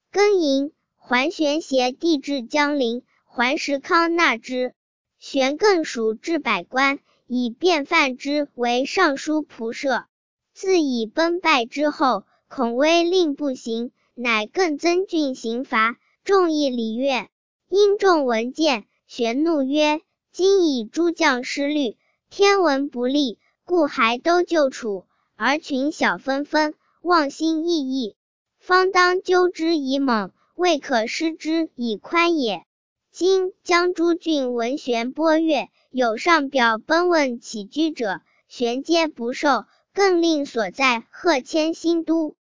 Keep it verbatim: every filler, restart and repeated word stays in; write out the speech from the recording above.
庚寅，桓玄携帝至江陵，桓石康纳之。玄更属至百官，以卞范之为尚书仆射。自以奔败之后，恐威令不行，乃更增峻刑罚，众议礼乐。因众闻见，玄怒曰：今以诸将失律，天文不利，故还都救楚，而群小纷纷，妄心异义，方当纠之以猛，未可施之以宽也。今江诸郡闻玄播乐，有上表奔问起居者，玄皆不受，更令所在贺迁新都。